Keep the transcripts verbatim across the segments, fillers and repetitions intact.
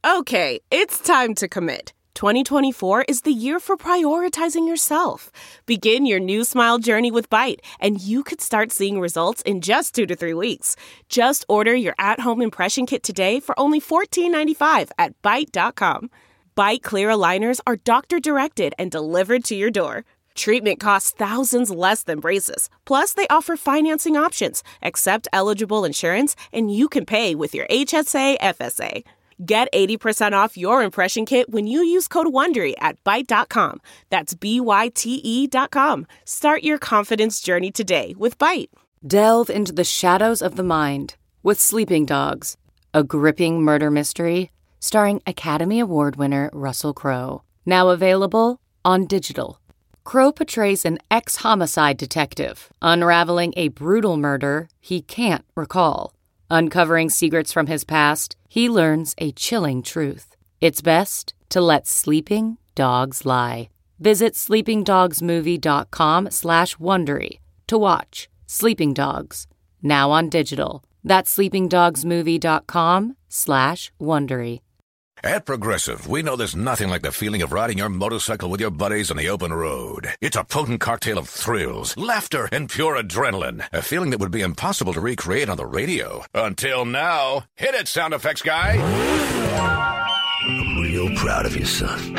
Okay, it's time to commit. twenty twenty-four is the year for prioritizing yourself. Begin your new smile journey with Byte, and you could start seeing results in just two to three weeks. Just order your at-home impression kit today for only fourteen ninety-five at byte dot com. Byte clear aligners are doctor-directed and delivered to your door. Treatment costs thousands less than braces. Plus, they offer financing options, accept eligible insurance, and you can pay with your H S A F S A. Get eighty percent off your impression kit when you use code WONDERY at byte dot com. That's B Y T E dot com. Start your confidence journey today with Byte. Delve into the shadows of the mind with Sleeping Dogs, a gripping murder mystery starring Academy Award winner Russell Crowe. Now available on digital. Crowe portrays an ex-homicide detective unraveling a brutal murder he can't recall. Uncovering secrets from his past, he learns a chilling truth. It's best to let sleeping dogs lie. Visit sleepingdogsmovie.com slash Wondery to watch Sleeping Dogs, now on digital. That's sleepingdogsmovie.com slash Wondery. At Progressive, we know there's nothing like the feeling of riding your motorcycle with your buddies on the open road. It's a potent cocktail of thrills, laughter, and pure adrenaline. A feeling that would be impossible to recreate on the radio. Until now. Hit it, sound effects guy. I'm real proud of you, son.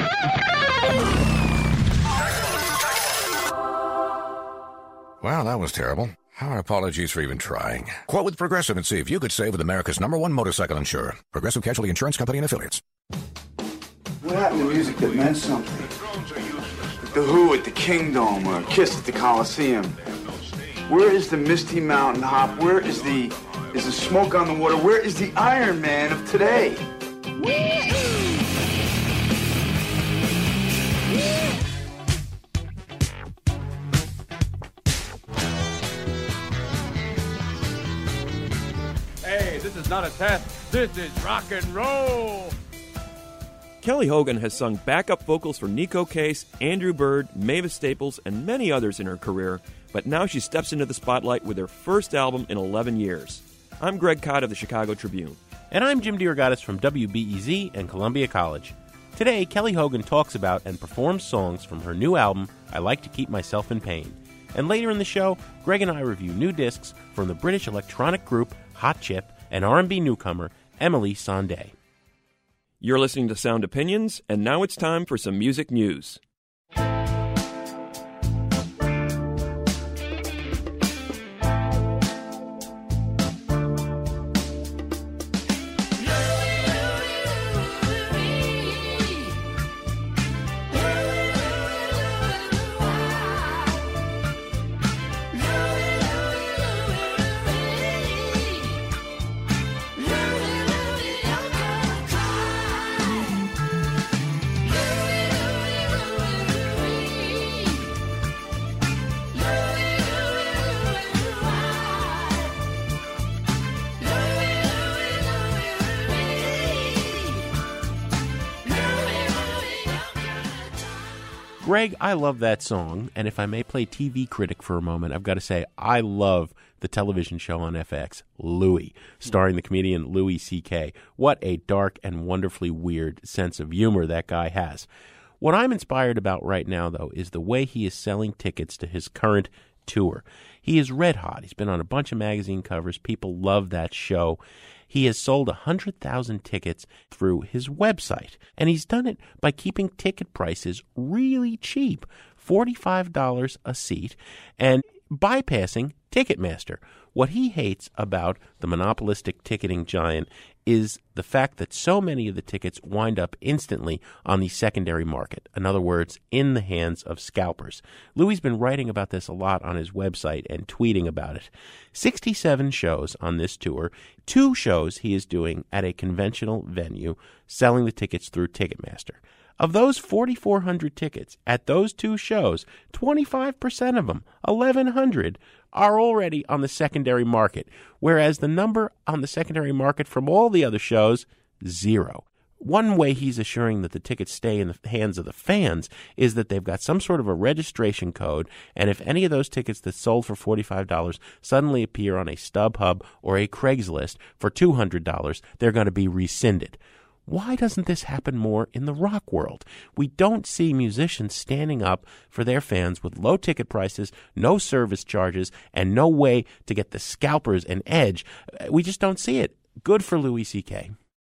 Well, that was terrible. Our apologies for even trying. Quote with Progressive and see if you could save with America's number one motorcycle insurer. Progressive Casualty Insurance Company and Affiliates. What happened to music that meant something? Like the Who at the Kingdom or Kiss at the Coliseum. Where is the Misty Mountain Hop? Where is the is the Smoke on the Water? Where is the Iron Man of today? Hey, this is not a test. This is rock and roll. Kelly Hogan has sung backup vocals for Nico Case, Andrew Bird, Mavis Staples, and many others in her career, but now she steps into the spotlight with her first album in eleven years. I'm Greg Cott of the Chicago Tribune. And I'm Jim DeRogatis from W B E Z and Columbia College. Today, Kelly Hogan talks about and performs songs from her new album, I Like to Keep Myself in Pain. And later in the show, Greg and I review new discs from the British electronic group Hot Chip and R and B newcomer Emeli Sandé. You're listening to Sound Opinions, and now it's time for some music news. Greg, I love that song, and if I may play T V critic for a moment, I've got to say I love the television show on F X, Louie, starring the comedian Louis C K. What a dark and wonderfully weird sense of humor that guy has. What I'm inspired about right now, though, is the way he is selling tickets to his current tour. He is red hot. He's been on a bunch of magazine covers. People love that show. He has sold one hundred thousand tickets through his website, and he's done it by keeping ticket prices really cheap, forty-five dollars a seat, and bypassing Ticketmaster. What he hates about the monopolistic ticketing giant is the fact that so many of the tickets wind up instantly on the secondary market. In other words, in the hands of scalpers. Louie's been writing about this a lot on his website and tweeting about it. sixty-seven shows on this tour. Two shows he is doing at a conventional venue, selling the tickets through Ticketmaster. Of those forty-four hundred tickets at those two shows, twenty-five percent of them, eleven hundred, are already on the secondary market, whereas the number on the secondary market from all the other shows, zero. One way he's assuring that the tickets stay in the hands of the fans is that they've got some sort of a registration code, and if any of those tickets that sold for forty-five dollars suddenly appear on a StubHub or a Craigslist for two hundred dollars, they're going to be rescinded. Why doesn't this happen more in the rock world? We don't see musicians standing up for their fans with low ticket prices, no service charges, and no way to get the scalpers an edge. We just don't see it. Good for Louis C K.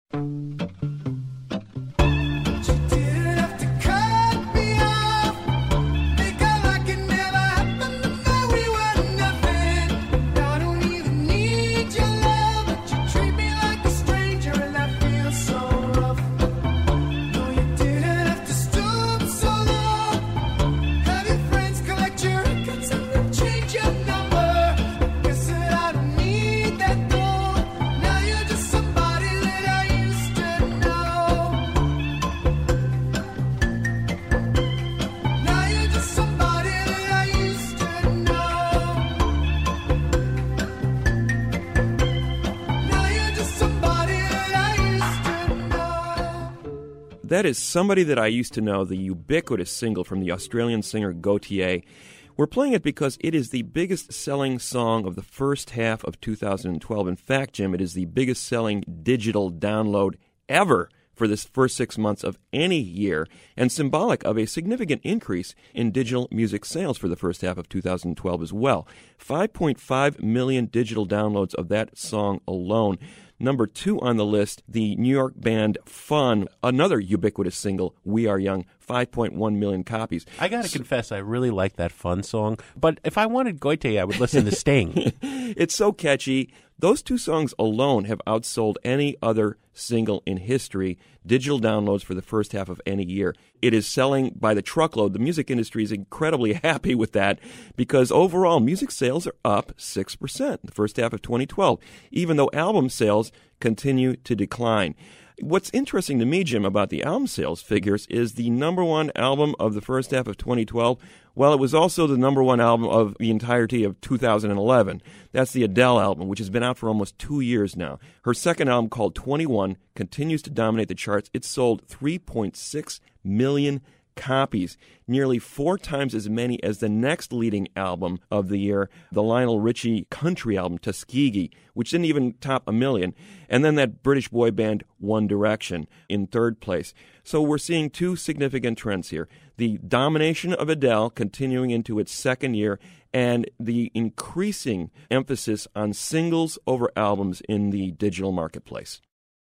That is Somebody That I Used to Know, the ubiquitous single from the Australian singer Gautier. We're playing it because it is the biggest-selling song of the first half of two thousand twelve. In fact, Jim, it is the biggest-selling digital download ever for this first six months of any year, and symbolic of a significant increase in digital music sales for the first half of two thousand twelve as well. five point five million digital downloads of that song alone. Number two on the list, the New York band Fun, another ubiquitous single, We Are Young, five point one million copies. I got to so, confess, I really like that Fun song, but if I wanted Gautier, I would listen to Sting. It's so catchy. Those two songs alone have outsold any other single in history, digital downloads for the first half of any year. It is selling by the truckload. The music industry is incredibly happy with that because overall music sales are up six percent in the first half of twenty twelve, even though album sales continue to decline. What's interesting to me, Jim, about the album sales figures is the number one album of the first half of twenty twelve. Well, it was also the number one album of the entirety of two thousand eleven. That's the Adele album, which has been out for almost two years now. Her second album, called twenty-one, continues to dominate the charts. It sold three point six million copies, nearly four times as many as the next leading album of the year, the Lionel Richie country album, Tuskegee, which didn't even top a million, and then that British boy band One Direction in third place. So we're seeing two significant trends here. The domination of Adele continuing into its second year, and the increasing emphasis on singles over albums in the digital marketplace.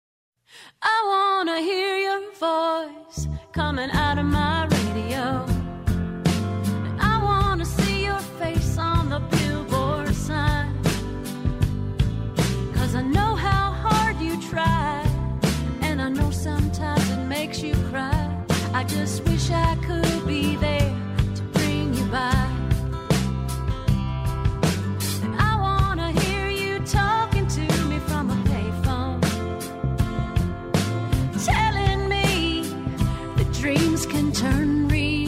I want to hear your voice coming out of my radio. I want to see your face on the billboard sign. 'Cause I know how hard you try, and I know sometimes it makes you cry. I just wish I could be there to bring you by. And I want to hear you talking to me from a payphone, telling me that dreams can turn real.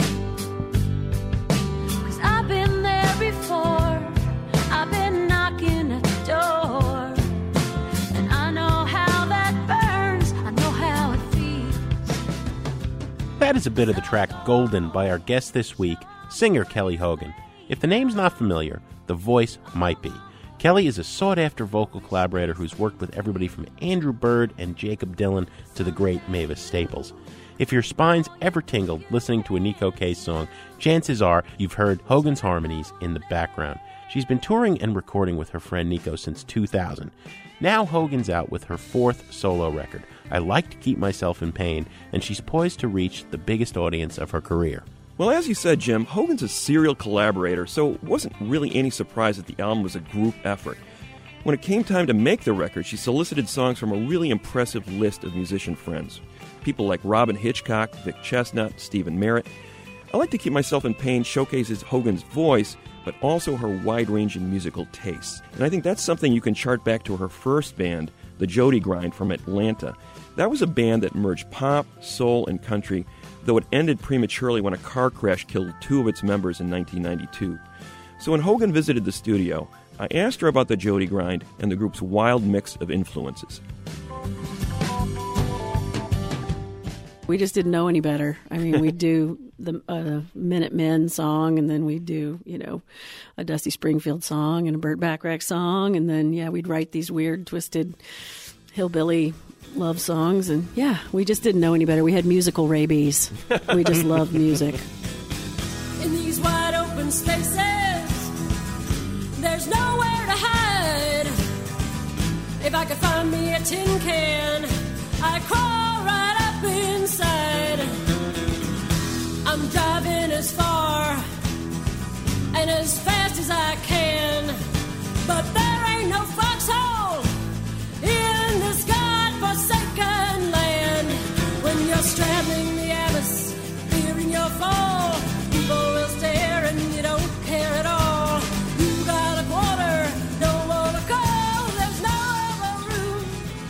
'Cause I've been there before, I've been knocking at the door, and I know how that burns, I know how it feels. That is a bit of the track Golden by our guest this week, singer Kelly Hogan. If the name's not familiar, the voice might be. Kelly is a sought-after vocal collaborator who's worked with everybody from Andrew Bird and Jacob Dylan to the great Mavis Staples. If your spine's ever tingled listening to a Neko Case song, chances are you've heard Hogan's harmonies in the background. She's been touring and recording with her friend Neko since two thousand. Now Hogan's out with her fourth solo record, I Like to Keep Myself in Pain, and she's poised to reach the biggest audience of her career. Well, as you said, Jim, Hogan's a serial collaborator, so it wasn't really any surprise that the album was a group effort. When it came time to make the record, she solicited songs from a really impressive list of musician friends. People like Robin Hitchcock, Vic Chestnut, Stephen Merritt. I Like to Keep Myself in Pain showcases Hogan's voice, but also her wide-ranging musical tastes. And I think that's something you can chart back to her first band, the Jody Grind from Atlanta. That was a band that merged pop, soul, and country, though it ended prematurely when a car crash killed two of its members in nineteen ninety-two. So when Hogan visited the studio, I asked her about the Jody Grind and the group's wild mix of influences. We just didn't know any better. I mean, we do the uh, Minutemen song, and then we do, you know, a Dusty Springfield song and a Burt Bacharach song, and then, yeah, we'd write these weird, twisted hillbilly love songs. And yeah, we just didn't know any better. We had musical rabies. We just loved music. In these wide open spaces, there's nowhere to hide. If I could find me a tin can, I'd crawl right up inside. I'm driving as far and as fast as I can, but there ain't no foxhole in this godforsaken land. When you're straddling the abyss, fearing your fall, people will stare and you don't care at all. You got a quarter, don't want to call, there's no other room.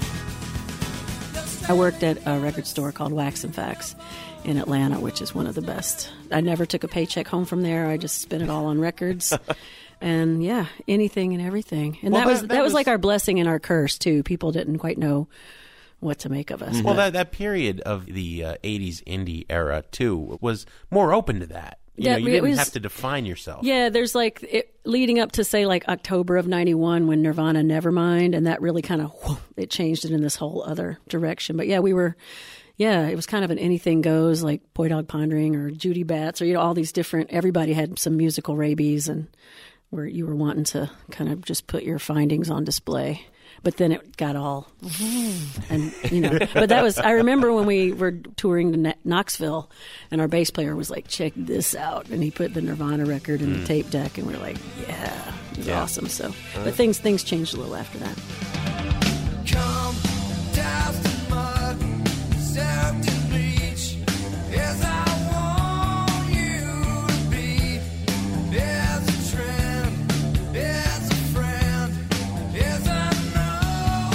I worked at a record store called Wax and Facts in Atlanta, which is one of the best. I never took a paycheck home from there. I just spent it all on records. And yeah, anything and everything. And Well, that, was that- that, that was was- like our blessing and our curse too. People didn't quite know what to make of us. Well, But- that that period of the uh, eighties indie era too was more open to that. You Yeah, know, you it didn't was- have to define yourself. Yeah, there's like it, leading up to say like October of ninety-one when Nirvana Nevermind, and that really kind of it changed it in this whole other direction. But yeah, we were, yeah, it was kind of an anything goes, like Boy Dog Pondering or Judy Bats or you know all these different. Everybody had some musical rabies, and where you were wanting to kind of just put your findings on display. But then it got all, and you know. But that was I remember when we were touring to Knoxville, and our bass player was like, "Check this out," and he put the Nirvana record in the tape deck, and we were like, "Yeah, it was Yeah. awesome." So, but things things changed a little after that. Come down to mud, soaked in bleach. Yes, I want you to be. Yes, a trend. Yes, a friend. Yes, I know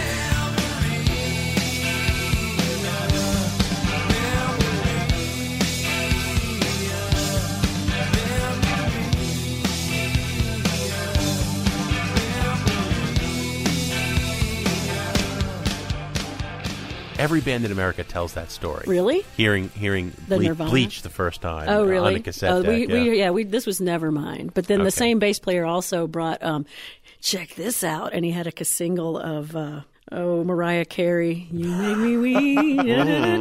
Every band in America tells that story. Really? Hearing hearing The Ble- Nirvana? Bleach the first time Oh, uh, really? on a cassette oh, deck. we, yeah. we, yeah, we, this was Nevermind. But then Okay. the same bass player also brought, um, check this out, and he had a single of, uh, oh, Mariah Carey, You Make Me Weep, da, da, da,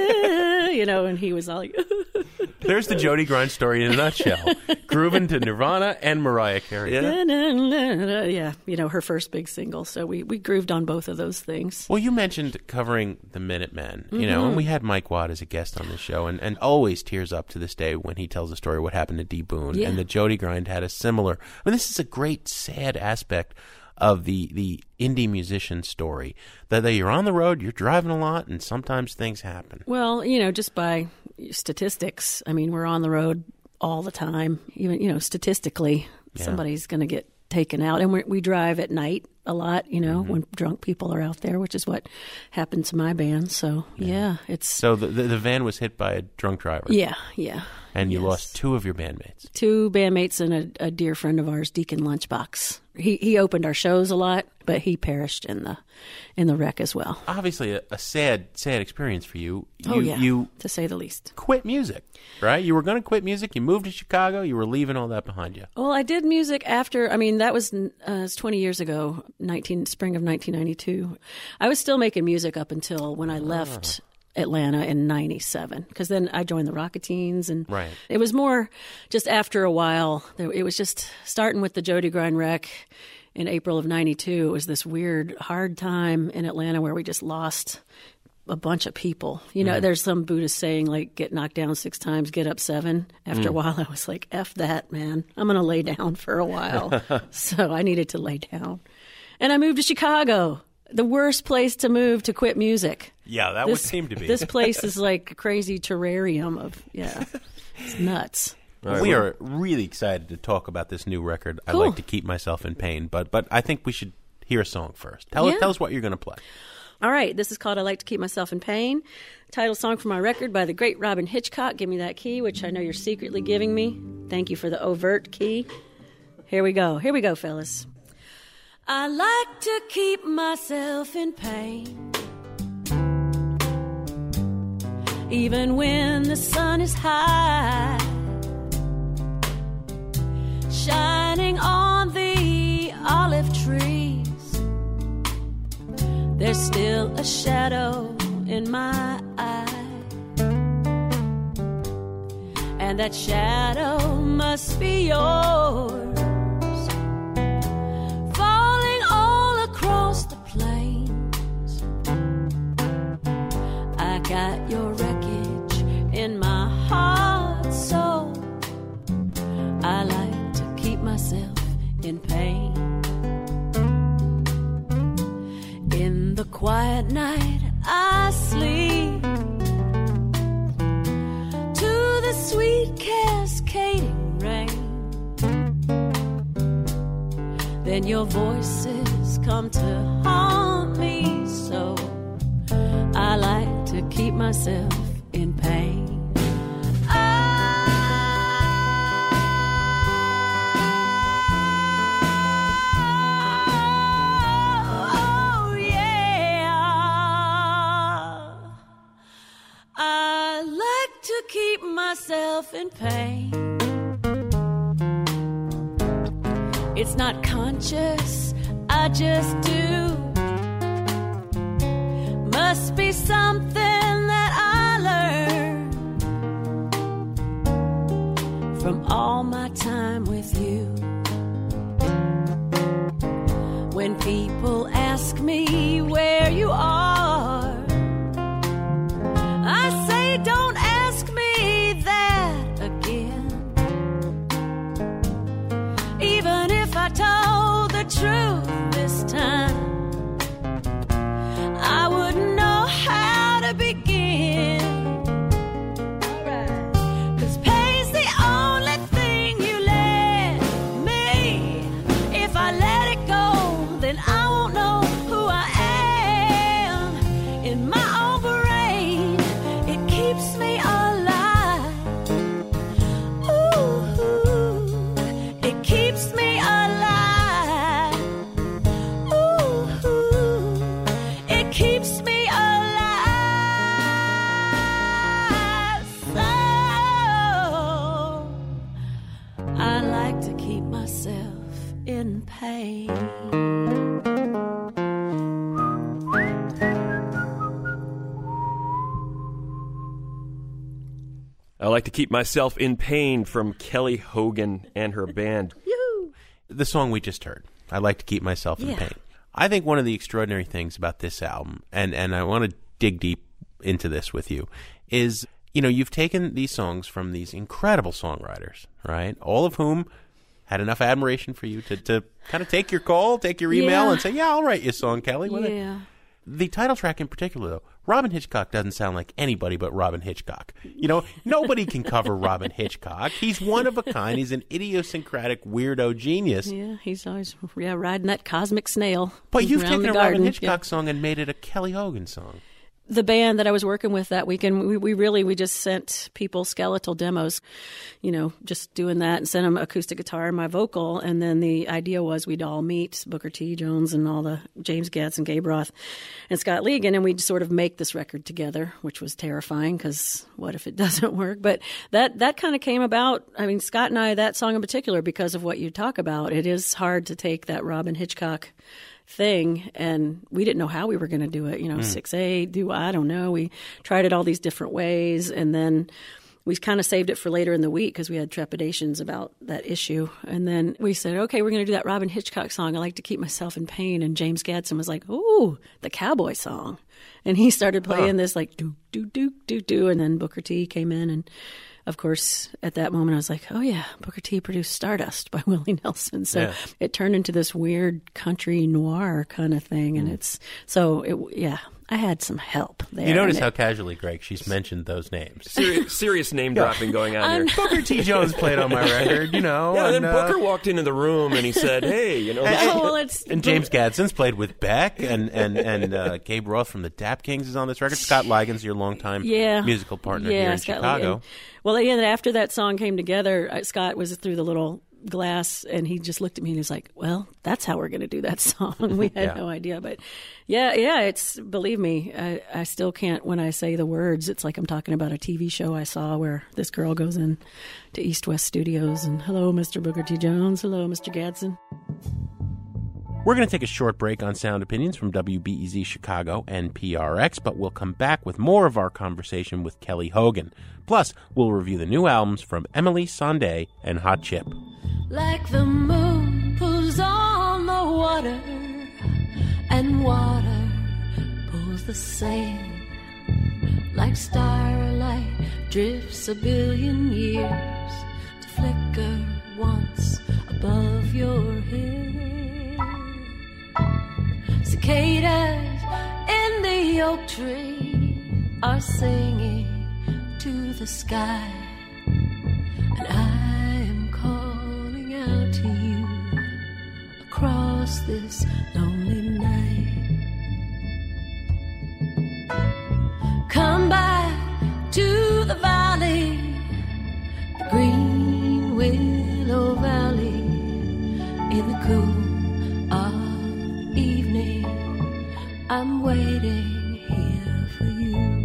da, you know, and he was all like, There's the Jody Grind story in a nutshell. Grooving to Nirvana and Mariah Carey. da, da, da, da. Yeah, you know, her first big single. So we, we grooved on both of those things. Well, you mentioned covering the Minutemen, you know, Mhm. and we had Mike Watt as a guest on the show, and, and always tears up to this day when he tells a story of what happened to D. Boone, Yeah. and the Jody Grind had a similar. I mean, this is a great, sad aspect of the the indie musician story. That that you're on the road, you're driving a lot, and sometimes things happen. Well, you know, just by statistics, I mean, we're on the road all the time. Even, you know, statistically, Yeah. somebody's going to get taken out. And we we drive at night a lot, you know, Mm-hmm. when drunk people are out there, which is what happened to my band. So, yeah, it's... So the, the the van was hit by a drunk driver. Yeah, yeah. And you Yes. lost two of your bandmates. Two bandmates and a, a dear friend of ours, Deacon Lunchbox. He he opened our shows a lot, but he perished in the in the wreck as well. Obviously, a, a sad, sad experience for you. You Oh, yeah, you to say the least. quit music, right? You were going to quit music. You moved to Chicago. You were leaving all that behind you. Well, I did music after. I mean, that was uh, it's twenty years ago, nineteen spring of nineteen ninety-two. I was still making music up until when I left Atlanta in ninety-seven, because then I joined the Rocketeens, and Right. it was more just after a while. there- It was just starting with the Jody Grind wreck in April of ninety-two. It was this weird, hard time in Atlanta where we just lost a bunch of people. You know, Mm. there's some Buddhist saying like, get knocked down six times, get up seven. After a Mm. while, I was like, F that, man. I'm going to lay down for a while. So I needed to lay down. And I moved to Chicago, the worst place to move to quit music. Yeah, that would seem to be. This place is like a crazy terrarium of, yeah, it's nuts. we are really excited to talk about this new record. I Cool. like to keep myself in pain, but but I think we should hear a song first. Tell Yeah. us tell us what you're going to play. All right, this is called I Like to Keep Myself in Pain. Title song from my record by the great Robin Hitchcock, Give Me That Key, which I know you're secretly giving me. Thank you for the overt key. Here we go. Here we go, fellas. I like to keep myself in pain, Even when the sun is high, shining on the olive trees, there's still a shadow in my eye. And that shadow must be yours, falling all across the plains. I got your wreckage in my heart, so I like to keep myself in pain. In the quiet night I sleep to the sweet cascading rain. Then your voices come to haunt me, so I like to keep myself in pain. Keep myself in pain. It's not conscious, I just do. Must be something that I learned from all my time with you. When people ask me where you are, I say don't ask me that again. Even if I told the truth this time, I wouldn't know how to begin. Cause pain's the only thing you let me. If I let it go, then I won't know who I am. In my own brain, it keeps me alive. Keeps me alive. Ooh, it keeps me alive. So I like to keep myself in pain. I like to keep myself in pain from Kelly Hogan and her band. The song we just heard, I like to keep myself in Yeah. pain. I think one of the extraordinary things about this album, and, and I want to dig deep into this with you, is, you know, you've taken these songs from these incredible songwriters, right? All of whom had enough admiration for you to, to kind of take your call, take your email, Yeah. and say, yeah, I'll write you a song, Kelly. What a- Yeah. The title track in particular, though, Robyn Hitchcock doesn't sound like anybody but Robyn Hitchcock. You know, nobody can cover Robyn Hitchcock. He's one of a kind. He's an idiosyncratic weirdo genius. Yeah, he's always yeah riding that cosmic snail. But you've around taken the a garden. Robyn Hitchcock Yeah. song and made it a Kelly Hogan song. The band that I was working with that weekend, we, we really we just sent people skeletal demos, you know, just doing that and sent them acoustic guitar and my vocal. And then the idea was we'd all meet Booker T. Jones and all the James Getz and Gabe Roth and Scott Ligon, and we'd sort of make this record together, which was terrifying because what if it doesn't work? But that that kind of came about. I mean, Scott and I, that song in particular, because of what you talk about, it is hard to take that Robyn Hitchcock thing, and we didn't know how we were going to do it. You know, Mm. six eight, do I don't know. We tried it all these different ways, and then we kind of saved it for later in the week because we had trepidations about that issue. And then we said, okay, we're going to do that Robyn Hitchcock song, I Like to Keep Myself in Pain. And James Gadsden was like, ooh, the cowboy song. And he started playing Huh. this like do, do, do, do, do. And then Booker T came in, and of course, at that moment, I was like, oh, yeah, Booker T produced Stardust by Willie Nelson. So Yeah. it turned into this weird country noir kind of thing. And it's so, it, yeah, I had some help there. You notice And how it- casually, Greg, she's mentioned those names. Serious, serious name dropping going on I'm- here. Booker T. Jones played on my record, you know. Yeah, and then and, uh, Booker walked into the room and he said, "Hey, you know." And, Oh, well, it's- and James Gadsden's played with Beck, and and and uh, Gabe Roth from the Dap Kings is on this record. Scott Ligon's your longtime yeah. musical partner yeah, here in Scott Chicago. Ligon. Well, yeah, and after that song came together, uh, Scott was through the little glass, and he just looked at me and he was like, well, that's how we're going to do that song. We had Yeah. no idea. But yeah, yeah, it's, believe me, I, I still can't, when I say the words, it's like I'm talking about a T V show I saw where this girl goes in to East West Studios and, hello, Mister Booker T. Jones. Hello, Mister Gadsden. We're going to take a short break on Sound Opinions from W B E Z Chicago and P R X, but we'll come back with more of our conversation with Kelly Hogan. Plus, we'll review the new albums from Emily Sandé and Hot Chip. Like the moon pulls on the water, and water pulls the sail. Like starlight drifts a billion years to flicker once above your head. Cicadas in the oak tree are singing to the sky, and I am calling out to you across this lonely night. Come back to the valley, the green willow valley, in the cool of evening. I'm waiting here for you.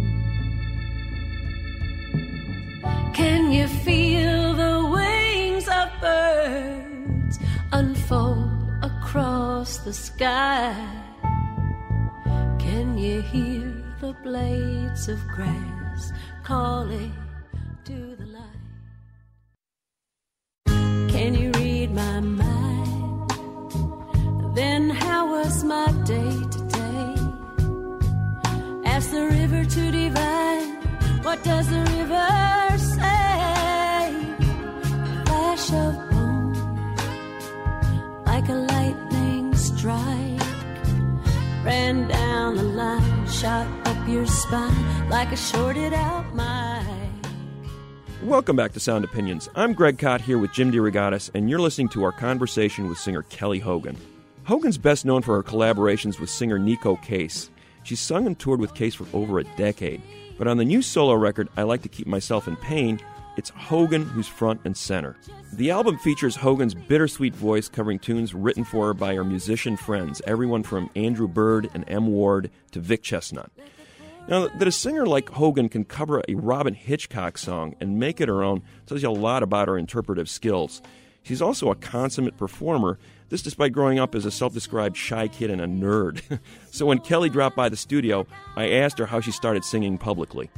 Can you feel the wings of birds unfold across the sky? Can you hear the blades of grass calling to the light? Can you read my mind? Then how was my day today? Ask the river to divine. What does the river say? A flash of bone, like a lightning strike, ran down the line, shot up your spine like a shorted out mic. Welcome back to Sound Opinions. I'm Greg Kot here with Jim DeRogatis, and you're listening to our conversation with singer Kelly Hogan. Hogan's best known for her collaborations with singer Neko Case. She's sung and toured with Case for over a decade. But on the new solo record, I Like to Keep Myself in Pain, it's Hogan who's front and center. The album features Hogan's bittersweet voice covering tunes written for her by her musician friends, everyone from Andrew Bird and M. Ward to Vic Chestnut. Now, that a singer like Hogan can cover a Robin Hitchcock song and make it her own tells you a lot about her interpretive skills. She's also a consummate performer, this despite growing up as a self-described shy kid and a nerd. So when Kelly dropped by the studio, I asked her how she started singing publicly.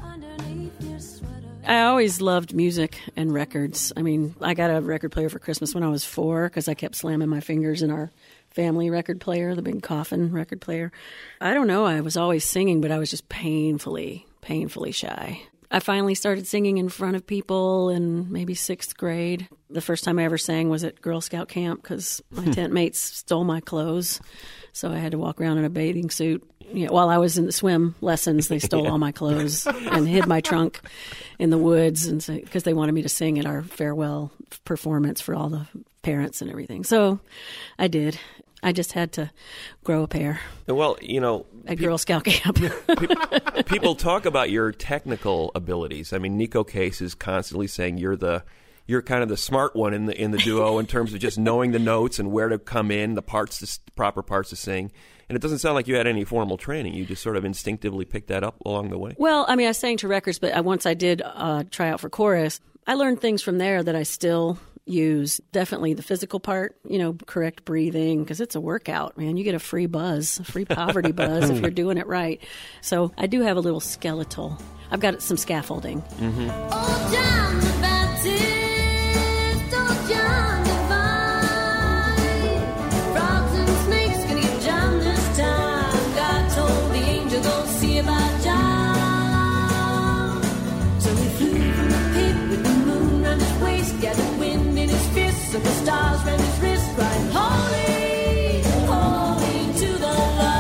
I always loved music and records. I mean, I got a record player for Christmas when I was four because I kept slamming my fingers in our family record player, the big coffin record player. I don't know, I was always singing, but I was just painfully, painfully shy. I finally started singing in front of people in maybe sixth grade. The first time I ever sang was at Girl Scout camp because my tent mates stole my clothes. So I had to walk around in a bathing suit. You know, while I was in the swim lessons, they stole yeah. all my clothes and hid my trunk in the woods, and because they wanted me to sing at our farewell performance for all the parents and everything. So I did. I just had to grow a pair. Well, you know, at pe- Girl Scout camp. pe- people talk about your technical abilities. I mean, Neko Case is constantly saying you're the you're kind of the smart one in the in the duo in terms of just knowing the notes and where to come in, the parts, the proper parts to sing. And it doesn't sound like you had any formal training. You just sort of instinctively picked that up along the way. Well, I mean, I sang to records, but I, once I did uh, try out for chorus, I learned things from there that I still use. Definitely the physical part, you know, correct breathing, because it's a workout, man. You get a free buzz, a free poverty buzz if you're doing it right. So I do have a little skeletal. I've got some scaffolding. Mm-hmm. Oh, John the Baptist, oh, John divine. Frogs and snakes gonna get John this time. God told the angel, go see about John. So he flew from the pit with the moon around his waist, gathered wind in his fists, and the stars round his wrist, crying, holy, holy to the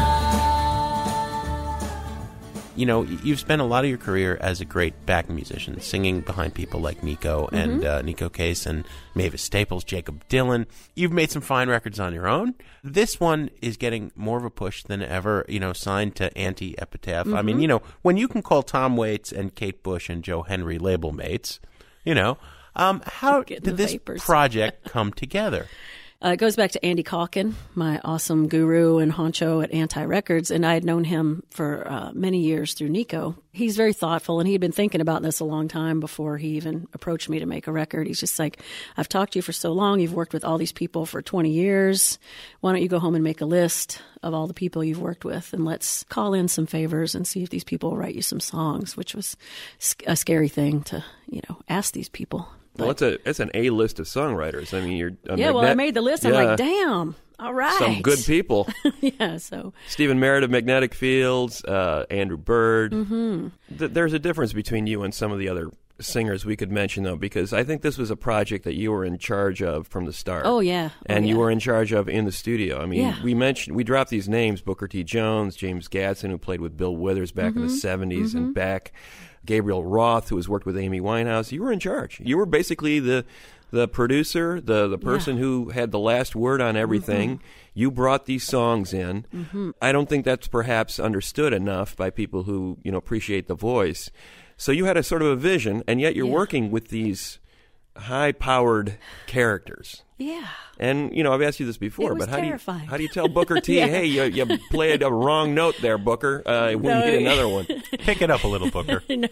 Lord. You know, you've spent a lot of your career as a great backing musician, singing behind people like Neko mm-hmm. and uh, Neko Case and Mavis Staples, Jacob Dylan. You've made some fine records on your own. This one is getting more of a push than ever, you know, signed to Anti-Epitaph. Mm-hmm. I mean, you know, when you can call Tom Waits and Kate Bush and Joe Henry label mates, you know, um, how did this vapors. project come together? Uh, it goes back to Andy Calkin, my awesome guru and honcho at Anti Records, and I had known him for uh, many years through Nico. He's very thoughtful, and he had been thinking about this a long time before he even approached me to make a record. He's just like, I've talked to you for so long. You've worked with all these people for twenty years. Why don't you go home and make a list of all the people you've worked with, and let's call in some favors and see if these people will write you some songs, which was a scary thing to, you know, ask these people. Well, it's a it's an A list of songwriters. I mean, you're uh, yeah. Magnet- well, I made the list. I'm yeah. like, damn. All right, some good people. yeah. So Stephen Merritt of Magnetic Fields, uh, Andrew Bird. Mm-hmm. Th- there's a difference between you and some of the other singers we could mention, though, because I think this was a project that you were in charge of from the start. Oh yeah, oh, and yeah. you were in charge of in the studio. I mean, yeah. we mentioned we dropped these names: Booker T. Jones, James Gadson, who played with Bill Withers back mm-hmm. in the seventies, mm-hmm. and Beck. Gabriel Roth, who has worked with Amy Winehouse. You were in charge. You were basically the the producer, the, the person yeah. who had the last word on everything. Mm-hmm. You brought these songs in. Mm-hmm. I don't think that's perhaps understood enough by people who, you know, appreciate the voice. So you had a sort of a vision, and yet you're yeah. working with these high-powered characters. Yeah. And, you know, I've asked you this before, it was but how terrifying. do you how do you tell Booker T, yeah. hey, you, you played a wrong note there, Booker, uh, when no, you get another one? Pick it up a little, Booker. no.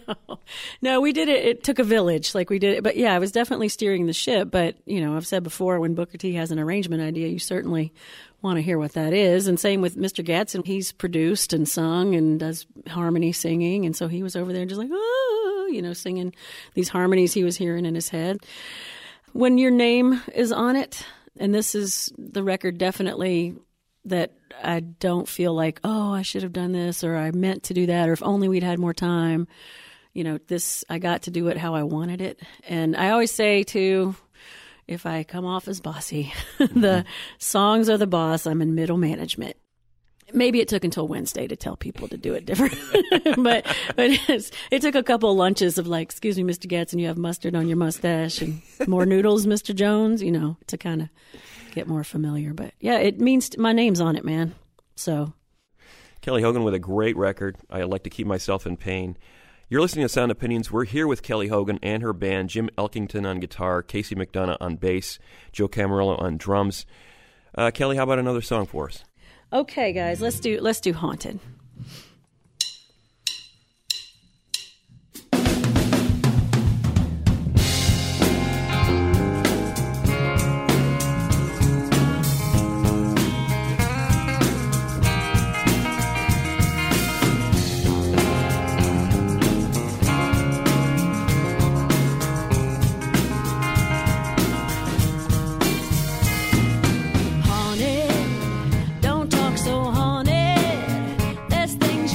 No, we did it. It took a village. Like we did it. But yeah, I was definitely steering the ship. But, you know, I've said before, when Booker T has an arrangement idea, you certainly want to hear what that is. And same with Mister Gadson. He's produced and sung and does harmony singing. And so he was over there just like, oh, you know, singing these harmonies he was hearing in his head. When your name is on it, and this is the record definitely that I don't feel like, oh, I should have done this, or I meant to do that, or if only we'd had more time. You know, this, I got to do it how I wanted it. And I always say, too, if I come off as bossy, the songs are the boss, I'm in middle management. Maybe it took until Wednesday to tell people to do it different. but but it's, it took a couple of lunches of like, excuse me, Mister Gadson, you have mustard on your mustache, and more noodles, Mister Jones, you know, to kind of get more familiar. But yeah, it means my name's on it, man. So Kelly Hogan with a great record. I Like to Keep Myself in Pain. You're listening to Sound Opinions. We're here with Kelly Hogan and her band, Jim Elkington on guitar, Casey McDonough on bass, Joe Camarillo on drums. Uh, Kelly, how about another song for us? Okay, guys, let's do let's do Haunted. Haunted, don't talk so haunted. There's things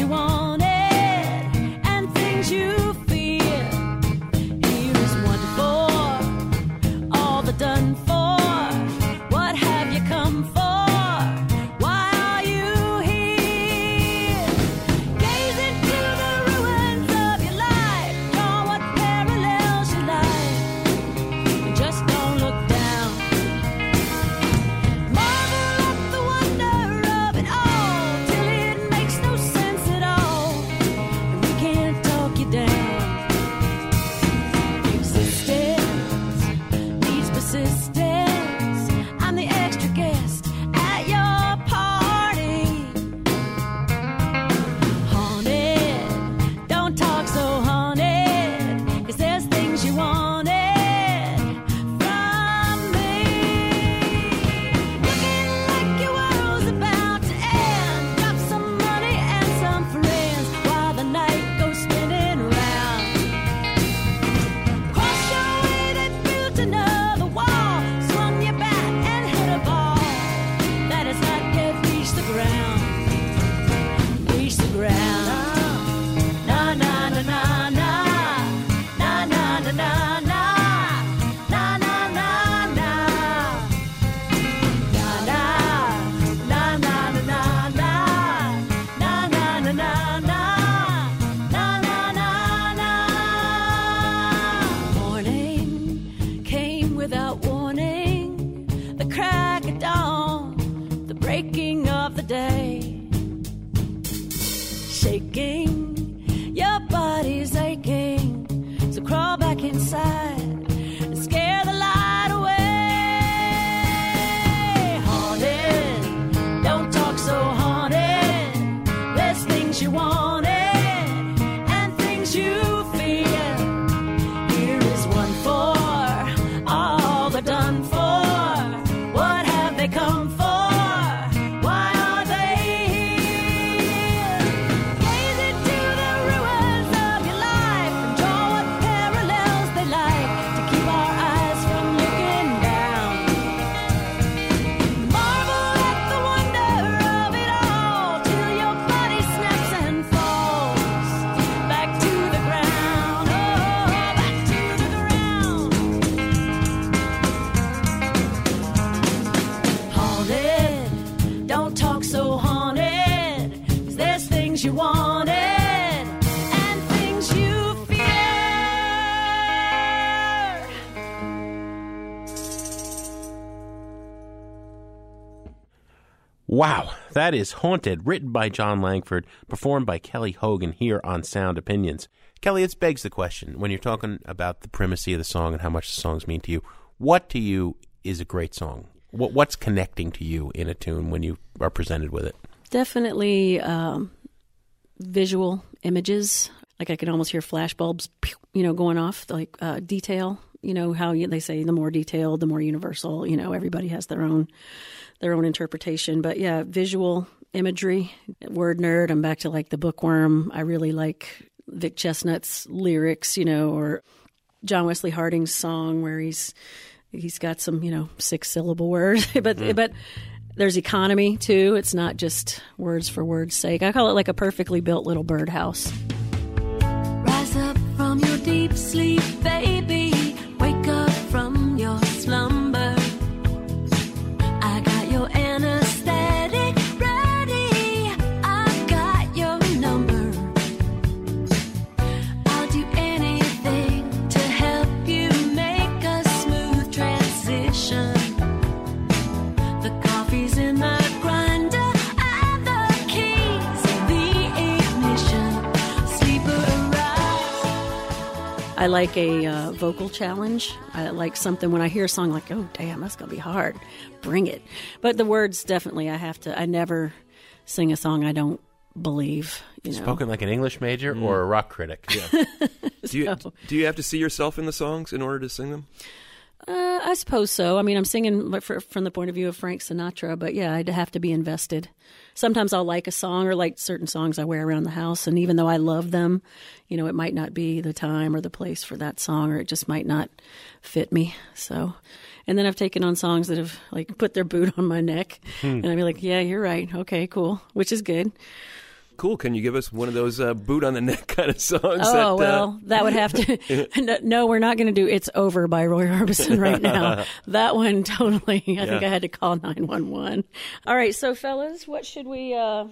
Wow, that is Haunted, written by John Langford, performed by Kelly Hogan here on Sound Opinions. Kelly, it begs the question, when you're talking about the primacy of the song and how much the songs mean to you, what to you is a great song? What, what's connecting to you in a tune when you are presented with it? Definitely um, visual images. Like I can almost hear flashbulbs, you know, going off, like uh, detail. You know how you, they say the more detailed, the more universal. You know, everybody has their own their own interpretation. But yeah, visual imagery. Word nerd. I'm back to like the Bookworm. I really like Vic Chestnut's lyrics, you know, or John Wesley Harding's song where he's he's got some, you know, six syllable words. but Mm-hmm. but there's economy too. It's not just words for words' sake. I call it like a perfectly built little birdhouse. Rise up from your deep sleep, baby. Wake up from your slumber. I got your anesthetic ready. I got your number. I'll do anything to help you make a smooth transition. The coffee's in the grinder and the keys in the ignition. Sleeper I like a uh, vocal challenge. I like something when I hear a song like, oh, damn, that's going to be hard. Bring it. But the words, definitely, I have to. I never sing a song I don't believe. You know. Spoken like an English major or a rock critic? Yeah. do you So- do you have to see yourself in the songs in order to sing them? Uh, I suppose so. I mean, I'm singing for, from the point of view of Frank Sinatra, but yeah, I'd have to be invested. Sometimes I'll like a song or like certain songs I wear around the house, and even though I love them, you know, it might not be the time or the place for that song, or it just might not fit me. So, and then I've taken on songs that have like put their boot on my neck, Hmm. and I'd be like, yeah, you're right. Okay, cool, which is good. Cool. Can you give us one of those uh, boot on the neck kind of songs? Oh, that, uh, well, that would have to. no, no, we're not going to do It's Over by Roy Orbison right now. That one, totally. I think Yeah. I had to call nine one one. All right, so, fellas, what should we. Uh,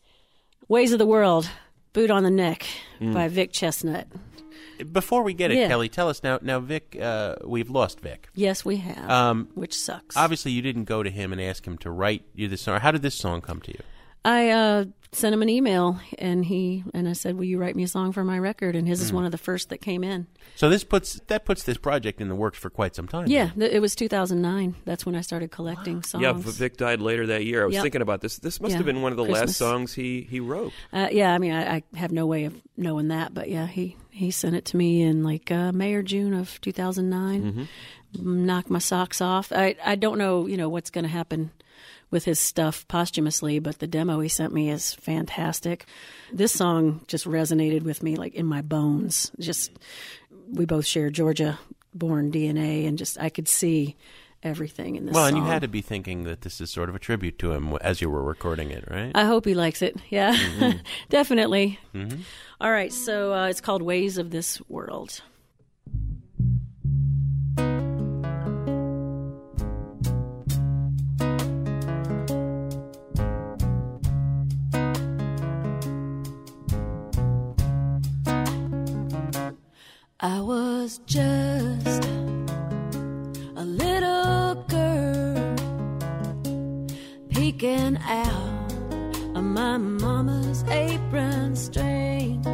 Ways of the World, Boot on the Neck Mm. by Vic Chestnut. Before we get it, Yeah. Kelly, tell us now. Now, Vic, uh, we've lost Vic. Yes, we have, Um, which sucks. Obviously, you didn't go to him and ask him to write you this song. How did this song come to you? I uh, sent him an email, and he and I said, will you write me a song for my record? And his is Mm. one of the first that came in. So this puts that puts this project in the works for quite some time. Yeah, th- it was two thousand nine. That's when I started collecting songs. Yeah, but Vic died later that year. I was Yep. thinking about this. This must Yeah, have been one of the Christmas. last songs he, he wrote. Uh, yeah, I mean, I, I have no way of knowing that, but yeah, he, he sent it to me in like uh, May or June of two thousand nine. Mm-hmm. Knocked my socks off. I I don't know, you know, what's going to happen with his stuff posthumously, but the demo he sent me is fantastic. This song just resonated with me like in my bones. Just we both share Georgia-born D N A, and just I could see everything in this Well, song. and you had to be thinking that this is sort of a tribute to him as you were recording it, right? I hope he likes it. Yeah, Mhm. definitely. Mhm. All right, so uh, it's called Ways of This World. I was just a little girl peeking out of my mama's apron strings.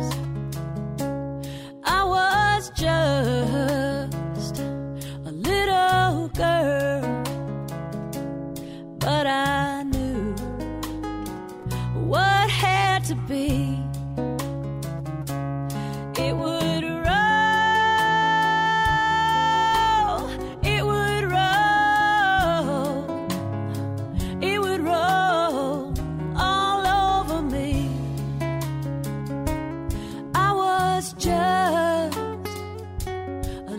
I was just a little girl, but I knew what had to be. It would roll, it would roll, it would roll all over me. I was just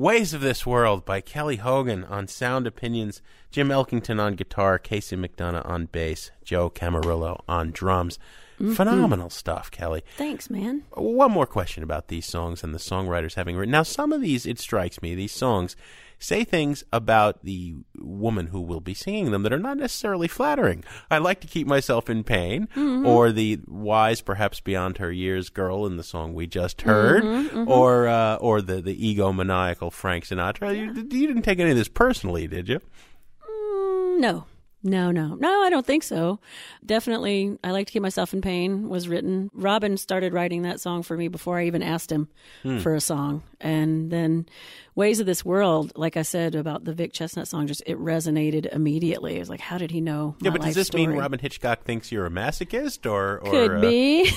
Ways of This World by Kelly Hogan on Sound Opinions, Jim Elkington on guitar, Casey McDonough on bass, Joe Camarillo on drums. Mm-hmm. Phenomenal stuff, Kelly. Thanks, man. One more question about these songs and the songwriters having written. Now, some of these, it strikes me, these songs say things about the woman who will be singing them that are not necessarily flattering. I like to keep myself in pain, mm-hmm. or the wise, perhaps beyond her years girl in the song we just heard, mm-hmm, mm-hmm. or uh, or the, the egomaniacal Frank Sinatra. Yeah. You, you didn't take any of this personally, did you? Mm, no. No, no. No, I don't think so. Definitely, I Like to Keep Myself in Pain was written. Robin started writing that song for me before I even asked him hmm. for a song. And then Ways of This World, like I said about the Vic Chestnut song, just it resonated immediately. It was like, how did he know my Yeah, but does life this story? mean Robin Hitchcock thinks you're a masochist? or, or Could uh... be.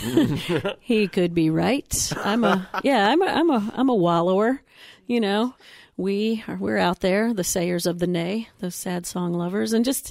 He could be right. I'm a, yeah, I'm a, I'm a, I'm a wallower, you know. We are, we're out there, the sayers of the nay, those sad song lovers. And just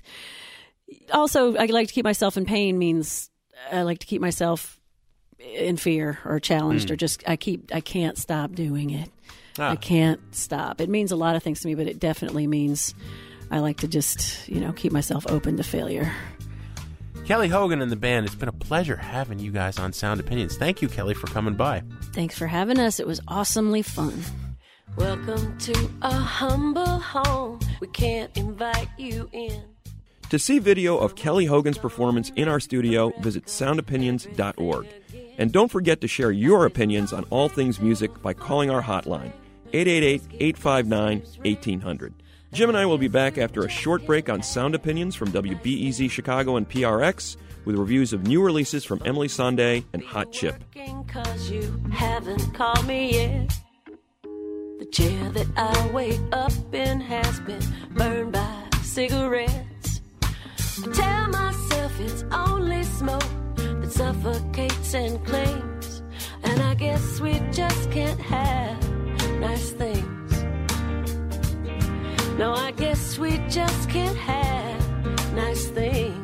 also, I like to keep myself in pain means I like to keep myself in fear or challenged mm. or just I keep I can't stop doing it. Ah. I can't stop. It means a lot of things to me, but it definitely means I like to just, you know, keep myself open to failure. Kelly Hogan and the band, it's been a pleasure having you guys on Sound Opinions. Thank you, Kelly, for coming by. Thanks for having us. It was awesomely fun. Welcome to a humble home. We can't invite you in. To see video of Kelly Hogan's performance in our studio, visit sound opinions dot org. And don't forget to share your opinions on all things music by calling our hotline, eight eight eight, eight five nine, one eight zero zero. Jim and I will be back after a short break on Sound Opinions from W B E Z Chicago and P R X with reviews of new releases from Emily Sandé and Hot Chip. 'Cause you haven't called me yet. The chair that I wake up in has been burned by cigarettes. I tell myself it's only smoke that suffocates and clings, and I guess we just can't have nice things. No, I guess we just can't have nice things.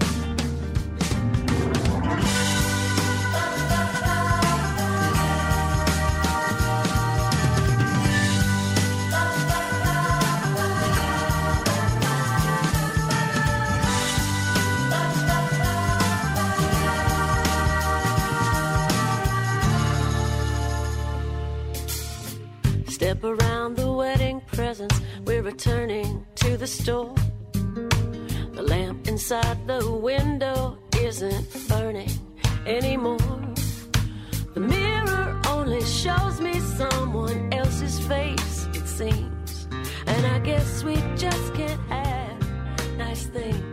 Step around the wedding presents, we're returning to the store. The lamp inside the window isn't burning anymore. The mirror only shows me someone else's face, it seems. And I guess we just can't have nice things.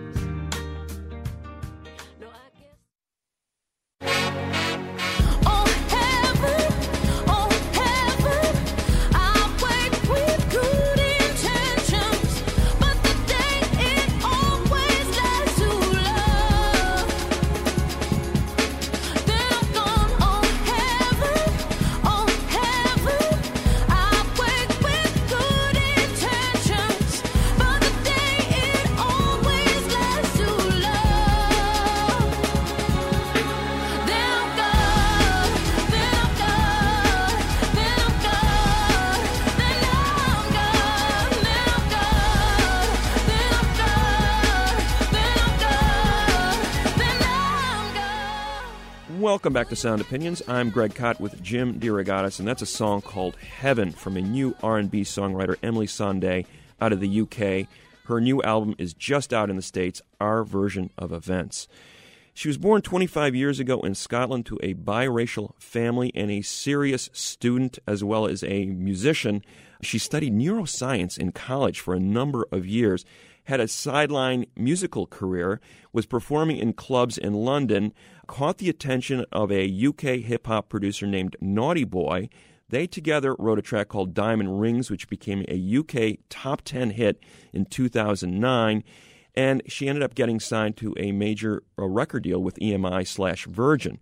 Welcome back to Sound Opinions. I'm Greg Kot with Jim DeRogatis, and that's a song called Heaven from a new R and B songwriter, Emily Sandé, out of the U K. Her new album is just out in the States, Our Version of Events. She was born twenty-five years ago in Scotland to a biracial family and a serious student as well as a musician. She studied neuroscience in college for a number of years, had a sideline musical career, was performing in clubs in London, caught the attention of a U K hip-hop producer named Naughty Boy. They together wrote a track called Diamond Rings, which became a U K top ten hit in two thousand nine, and she ended up getting signed to a major uh, record deal with E M I slash Virgin.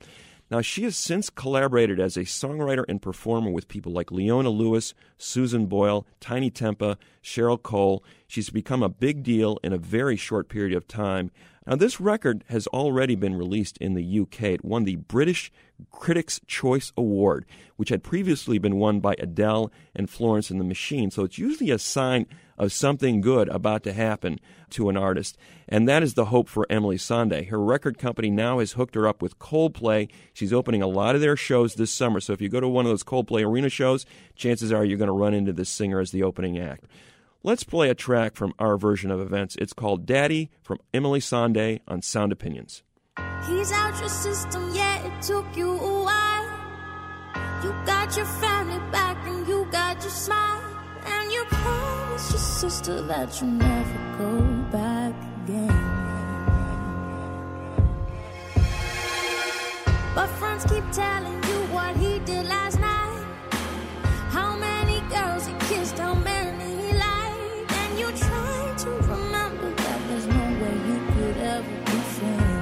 Now, she has since collaborated as a songwriter and performer with people like Leona Lewis, Susan Boyle, Tiny Tempa, Cheryl Cole. She's become a big deal in a very short period of time. Now, this record has already been released in the U K. It won the British Critics' Choice Award, which had previously been won by Adele and Florence and the Machine. So it's usually a sign of something good about to happen to an artist. And that is the hope for Emeli Sandé. Her record company now has hooked her up with Coldplay. She's opening a lot of their shows this summer. So if you go to one of those Coldplay arena shows, chances are you're going to run into this singer as the opening act. Let's play a track from our version of events. It's called Daddy from Emeli Sandé on Sound Opinions. He's out your system, yeah, it took you a while. You got your family back and you got your smile. And you promised your sister that you'll never go back again. But friends keep telling you what he did last night. How many girls he kissed, how many he liked. And you try to remember that there's no way you could ever be friends.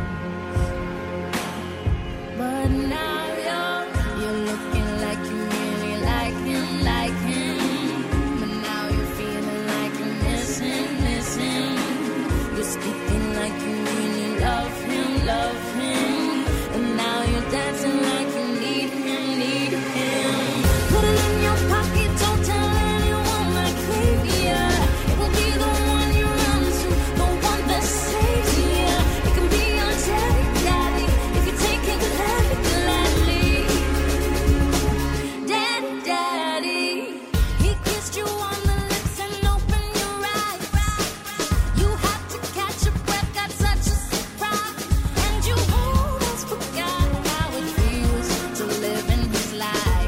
But now you're, you're looking like you really like him, like him. But now you're feeling like you miss him, miss him. You're speaking like you really love him, love him. And now you're dancing like you need him, need him. Put it in your pocket, don't tell anyone like Xavier. It will be the one you run to, the one that saves you. It can be your daddy, daddy, if you take it gladly, gladly. Daddy, daddy, he kissed you on the lips and opened your eyes. You had to catch your breath, got such a surprise. And you almost forgot how it feels to live in his life.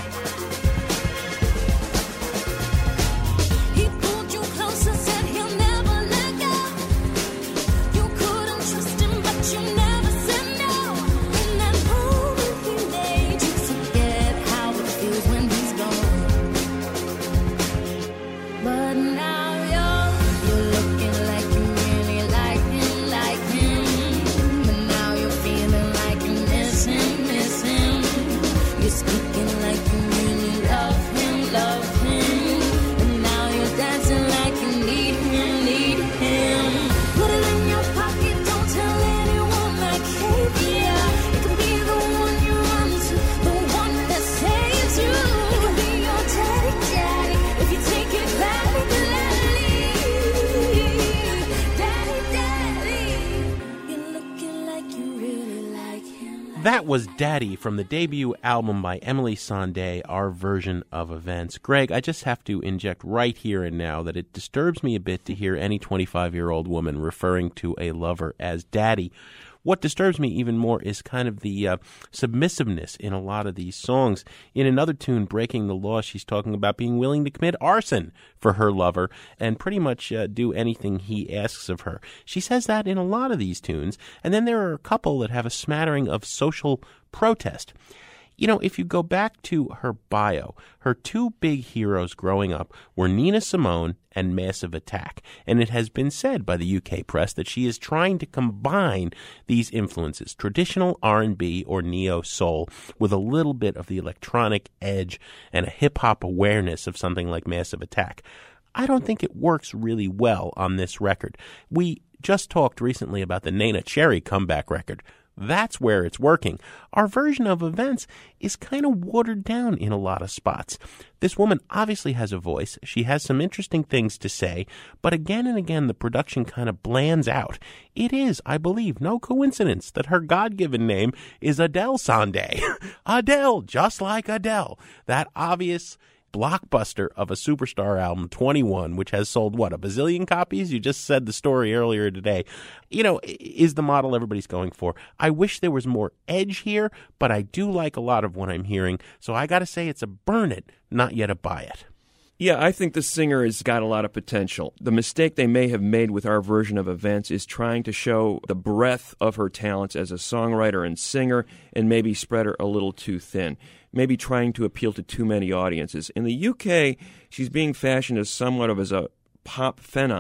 He pulled you closer, said he'll never let go. You couldn't trust him, but you never said no. In that moment he made you forget how it feels when he's gone. But now you're, you're looking like you really like him, like him. But now you're feeling like you miss him, miss him. You're speaking like you really love him, love him. And now you're dancing like you need him, need him. Put it in your pocket, don't tell anyone like Xavier. It can be the one you run to, the one that saves you. It can be your daddy, daddy, if you take it gladly, gladly. Daddy, daddy, you're looking like you really like him. That was Daddy from the debut album by Emeli Sandé, our version of events. Greg, I just have to inject right here and now that it disturbs me a bit to hear any twenty-five-year-old woman referring to a lover as daddy. What disturbs me even more is kind of the uh, submissiveness in a lot of these songs. In another tune, Breaking the Law, she's talking about being willing to commit arson for her lover and pretty much uh, do anything he asks of her. She says that in a lot of these tunes. And then there are a couple that have a smattering of social protest. You know, if you go back to her bio, her two big heroes growing up were Nina Simone and Massive Attack. And it has been said by the U K press that she is trying to combine these influences, traditional R and B or neo-soul, with a little bit of the electronic edge and a hip-hop awareness of something like Massive Attack. I don't think it works really well on this record. We just talked recently about the Neneh Cherry comeback record. That's where it's working. Our version of events is kind of watered down in a lot of spots. This woman obviously has a voice. She has some interesting things to say, but again and again the production kind of blands out. It is, I believe, no coincidence that her God-given name is Adele Sandé. Adele, just like Adele. That obvious blockbuster of a superstar album, twenty-one, which has sold, what, a bazillion copies? You just said the story earlier today. You know, is the model everybody's going for. I wish there was more edge here, but I do like a lot of what I'm hearing, so I gotta say it's a burn it, not yet a buy it. Yeah, I think the singer has got a lot of potential. The mistake they may have made with our version of events is trying to show the breadth of her talents as a songwriter and singer and maybe spread her a little too thin. Maybe trying to appeal to too many audiences. In the U K, she's being fashioned as somewhat of as a pop phenom.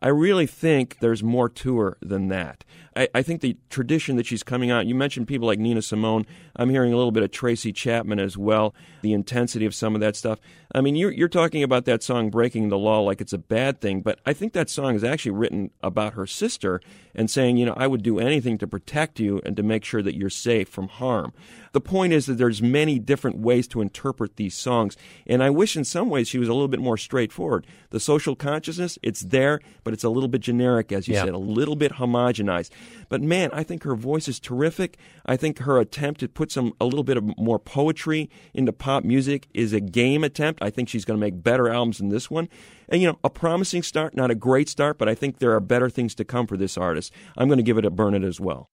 I really think there's more to her than that. I, I think the tradition that she's coming out, you mentioned people like Nina Simone. I'm hearing a little bit of Tracy Chapman as well, the intensity of some of that stuff. I mean, you're, you're talking about that song Breaking the Law like it's a bad thing, but I think that song is actually written about her sister and saying, you know, I would do anything to protect you and to make sure that you're safe from harm. The point is that there's many different ways to interpret these songs, and I wish in some ways she was a little bit more straightforward. The social consciousness, it's there, but it's a little bit generic, as you Yeah. said, a little bit homogenized. But man, I think her voice is terrific. I think her attempt to put some a little bit of more poetry into pop music is a game attempt. I think she's going to make better albums than this one. And, you know, a promising start, not a great start, but I think there are better things to come for this artist. I'm going to give it a burn it as well.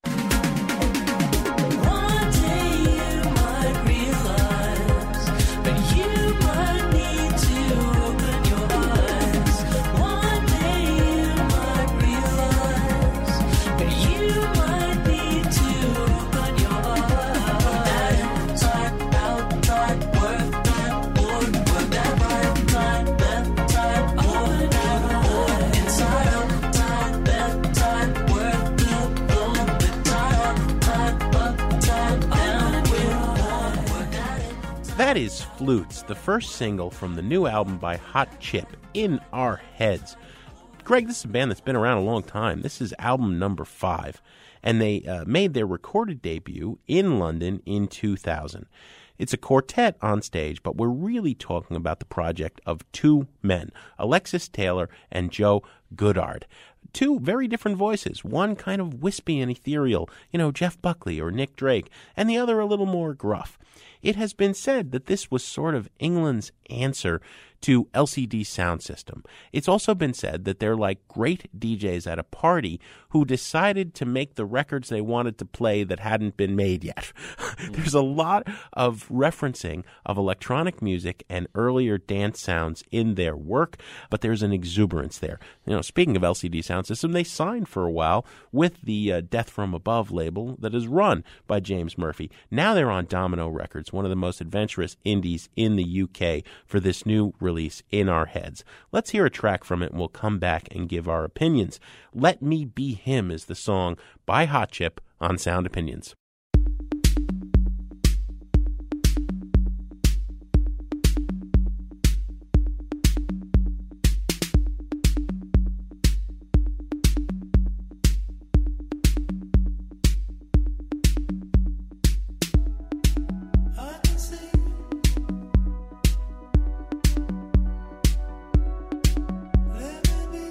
That is Flutes, the first single from the new album by Hot Chip, In Our Heads. Greg, this is a band that's been around a long time. This is album number five, and they uh, made their recorded debut in London in two thousand. It's a quartet on stage, but we're really talking about the project of two men, Alexis Taylor and Joe Goddard. Two very different voices, one kind of wispy and ethereal, you know, Jeff Buckley or Nick Drake, and the other a little more gruff. It has been said that this was sort of England's answer to L C D Sound System. It's also been said that they're like great D Js at a party who decided to make the records they wanted to play that hadn't been made yet. There's a lot of referencing of electronic music and earlier dance sounds in their work, but there's an exuberance there. You know, speaking of L C D Sound System, they signed for a while with the uh, Death from Above label that is run by James Murphy. Now they're on Domino Records, one of the most adventurous indies in the U K, for this new release, In Our Heads. Let's hear a track from it and we'll come back and give our opinions. Let Me Be Him is the song by Hot Chip on Sound Opinions.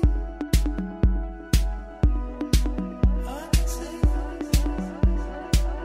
I can see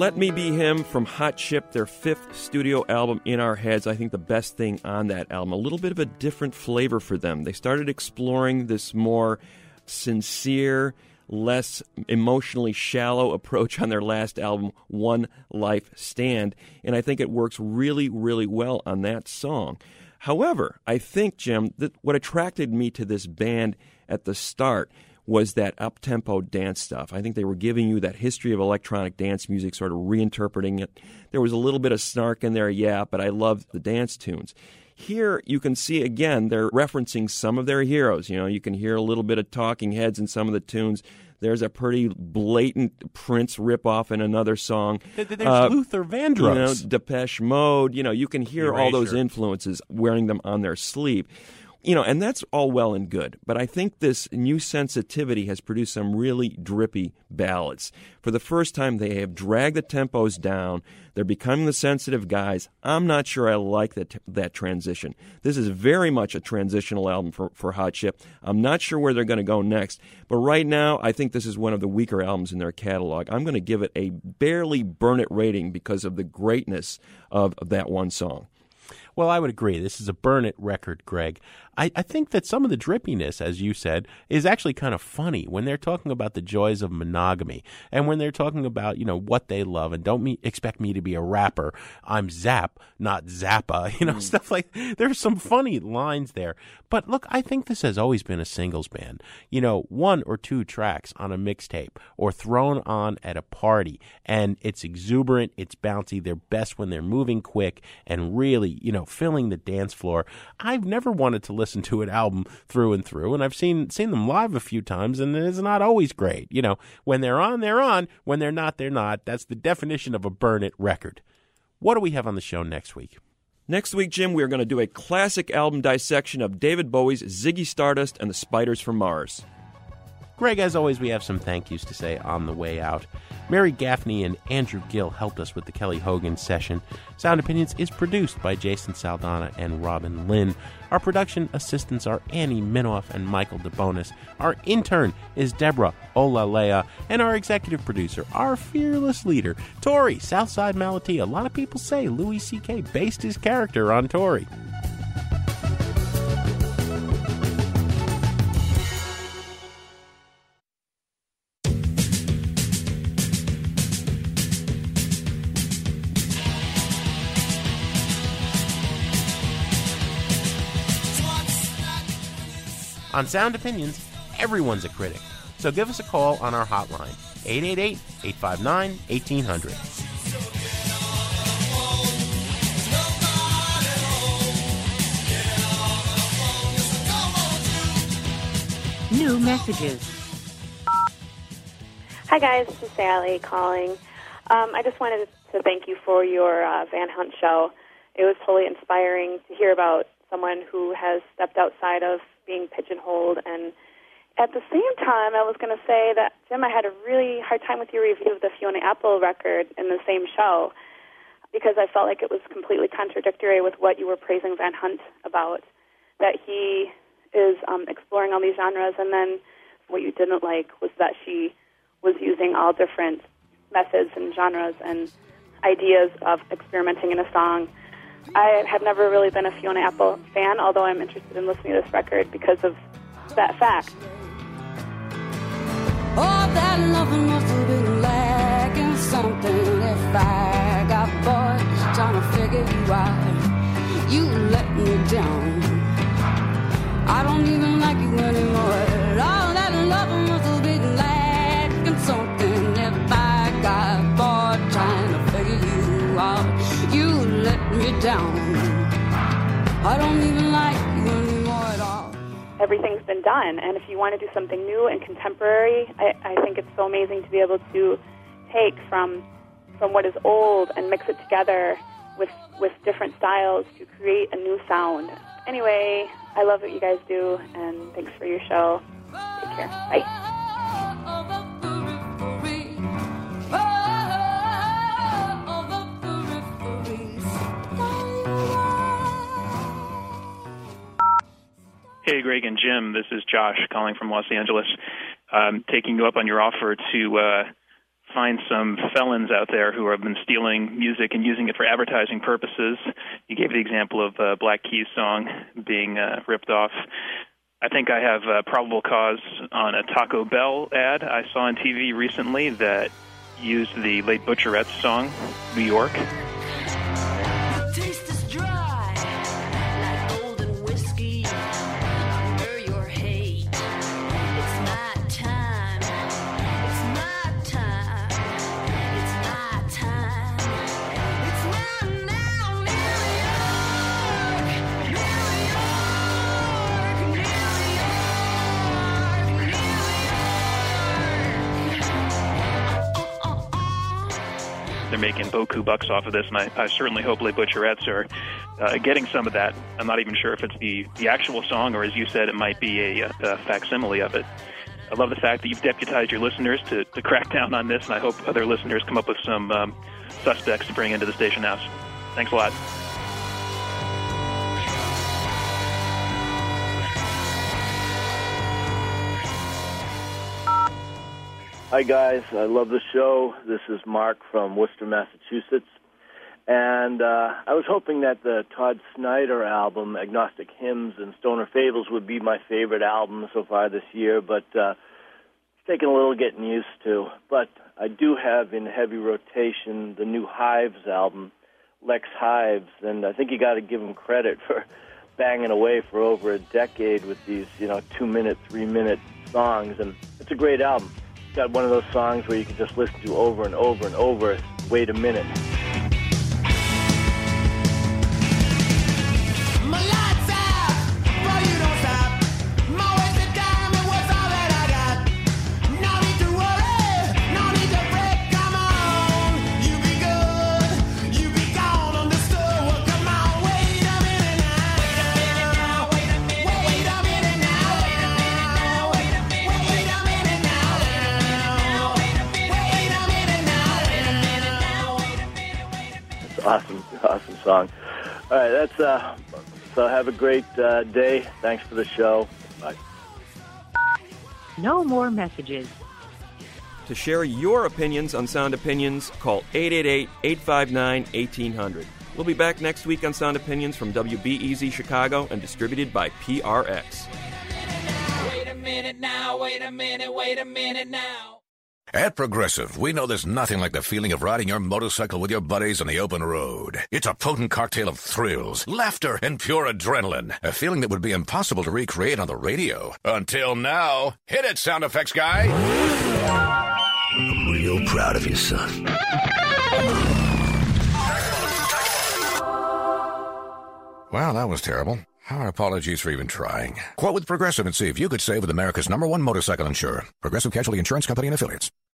Let Me Be Him from Hot Chip, their fifth studio album, In Our Heads. I think the best thing on that album, a little bit of a different flavor for them. They started exploring this more sincere, less emotionally shallow approach on their last album, One Life Stand, and I think it works really, really well on that song. However, I think, Jim, that what attracted me to this band at the start was that up-tempo dance stuff. I think they were giving you that history of electronic dance music, sort of reinterpreting it. There was a little bit of snark in there, yeah, but I loved the dance tunes. Here, you can see, again, they're referencing some of their heroes. You know, you can hear a little bit of Talking Heads in some of the tunes. There's a pretty blatant Prince ripoff in another song. There's uh, Luther Vandross. You know, Depeche Mode. You know, you can hear all those Erasure. influences wearing them on their sleeve. You know, and that's all well and good, but I think this new sensitivity has produced some really drippy ballads. For the first time, they have dragged the tempos down. They're becoming the sensitive guys. I'm not sure I like that that transition. This is very much a transitional album for, for Hot Chip. I'm not sure where they're going to go next, but right now, I think this is one of the weaker albums in their catalog. I'm going to give it a barely burn it rating because of the greatness of, of that one song. Well, I would agree. This is a burn it record, Greg. I, I think that some of the drippiness, as you said, is actually kind of funny when they're talking about the joys of monogamy and when they're talking about, you know, what they love and don't me, expect me to be a rapper. I'm Zap, not Zappa, you know, mm. stuff like there's some funny lines there. But look, I think this has always been a singles band. You know, one or two tracks on a mixtape or thrown on at a party, and it's exuberant, it's bouncy. They're best when they're moving quick and really, you know, filling the dance floor. I've never wanted to listen to an album through and through, and I've seen seen them live a few times, and it's not always great. You know, when they're on, they're on. When they're not, they're not. That's the definition of a burn it record. What do we have on the show next week? Next week, Jim, we are going to do a classic album dissection of David Bowie's Ziggy Stardust and the Spiders from Mars. Greg, as always, we have some thank yous to say on the way out. Mary Gaffney and Andrew Gill helped us with the Kelly Hogan session. Sound Opinions is produced by Jason Saldana and Robin Lynn. Our production assistants are Annie Minoff and Michael DeBonis. Our intern is Deborah Olalea. And our executive producer, our fearless leader, Tori Southside Malatia. A lot of people say Louis C K based his character on Tori. On Sound Opinions, everyone's a critic. So give us a call on our hotline, eight eight eight, eight five nine, one eight zero zero. New messages. Hi guys, this is Sally calling. Um, I just wanted to thank you for your uh, Van Hunt show. It was totally inspiring to hear about someone who has stepped outside of being pigeonholed. And at the same time, I was going to say that, Jim, I had a really hard time with your review of the Fiona Apple record in the same show because I felt like it was completely contradictory with what you were praising Van Hunt about, that he is um, exploring all these genres, and then what you didn't like was that she was using all different methods and genres and ideas of experimenting in a song. I have never really been a Fiona Apple fan, although I'm interested in listening to this record because of that fact. Oh, that loving must have been lacking something. If I got bored trying to figure you out, you let me down. I don't even like you anymore. Oh, that loving must have been lacking something. If I got bored trying to figure you out, you let me down. I don't even like you anymore at all. Everything's been done, and if you want to do something new and contemporary, I, I think it's so amazing to be able to take from from what is old and mix it together with with different styles to create a new sound. Anyway, I love what you guys do, and thanks for your show. Take care. Bye. Hey, Greg and Jim, this is Josh calling from Los Angeles. Um, taking you up on your offer to uh, find some felons out there who have been stealing music and using it for advertising purposes. You gave the example of uh, Black Keys' song being uh, ripped off. I think I have uh, probable cause on a Taco Bell ad I saw on T V recently that used the late Butcherettes song, New York. Taste is dry, like golden whiskey under your hate. It's my time, it's my time, it's my time. It's now, now, New York, New York, New York, New They're making boku bucks off of this, and I, I certainly hope Les Butcherettes are uh, getting some of that. I'm not even sure if it's the, the actual song, or as you said, it might be a, a facsimile of it. I love the fact that you've deputized your listeners to, to crack down on this, and I hope other listeners come up with some um, suspects to bring into the station house. Thanks a lot. Hi, guys. I love the show. This is Mark from Worcester, Massachusetts. And uh, I was hoping that the Todd Snyder album, Agnostic Hymns and Stoner Fables, would be my favorite album so far this year, but uh, it's taken a little getting used to. But I do have in heavy rotation the new Hives album, Lex Hives, and I think you got to give him credit for banging away for over a decade with these, you know, two-minute, three-minute songs, and it's a great album. It's got one of those songs where you can just listen to over and over and over. Wait a minute. My lights out, but you don't stop. My wasted time, it was all that I got. No need to worry, no need to break. Come on, you be good, you be gone on the store. Come on, wait a minute now. Wait a minute now, wait a minute now. Wait a minute now, wait a minute now. Wait a minute now. It's an awesome, awesome song. All right, that's uh. So have a great uh, day. Thanks for the show. Bye. No more messages. To share your opinions on Sound Opinions, call eight eight eight, eight five nine, one eight hundred. We'll be back next week on Sound Opinions from W B E Z Chicago and distributed by P R X. Wait a minute now, wait a minute, wait a minute now. At Progressive, we know there's nothing like the feeling of riding your motorcycle with your buddies on the open road. It's a potent cocktail of thrills, laughter, and pure adrenaline. A feeling that would be impossible to recreate on the radio. Until now. Hit it, sound effects guy. I'm real proud of you, son. Wow, that was terrible. Our apologies for even trying. Quote with Progressive and see if you could save with America's number one motorcycle insurer. Progressive Casualty Insurance Company and Affiliates.